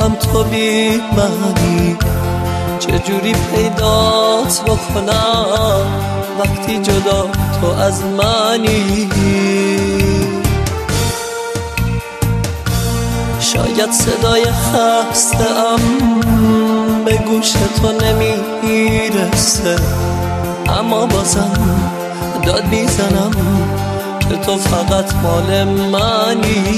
هم تو بی معنی، چجوری پیدات بکنم وقتی جدا تو از منی. شاید صدای خسته ام به گوش تو نمیرسه، اما بازم داد میزنم که تو فقط مال منی.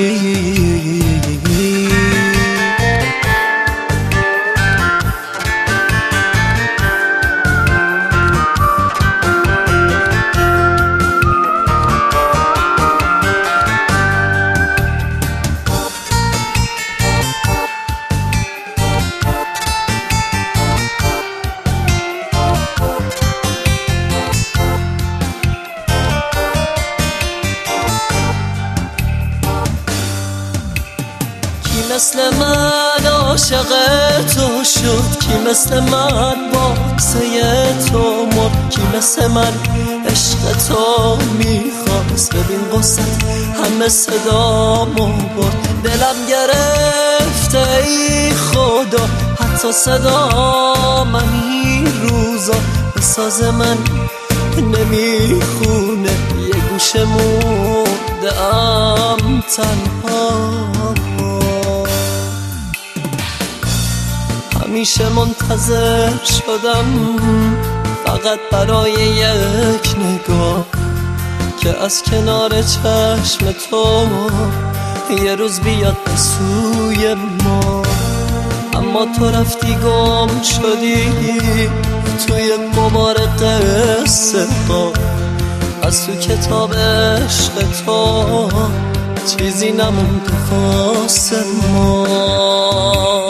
مثل من عاشق تو شد، کی مثل من واسه تو مرد، کی مثل من عشق تو میخواست. ببین قصت همه صدامو برد، دلم گرفته ای خدا حتی صدا من این روزا به ساز من نمیخونه. یه گوشه موندم تنها، همیشه منتظر شدم فقط برای یک نگاه که از کنار چشم تو یه روز بیاد به سوی ما. اما تو رفتی گم شدی توی قمار قصه ها، از تو کتاب عشق تو چیزی نمونده واسه ما.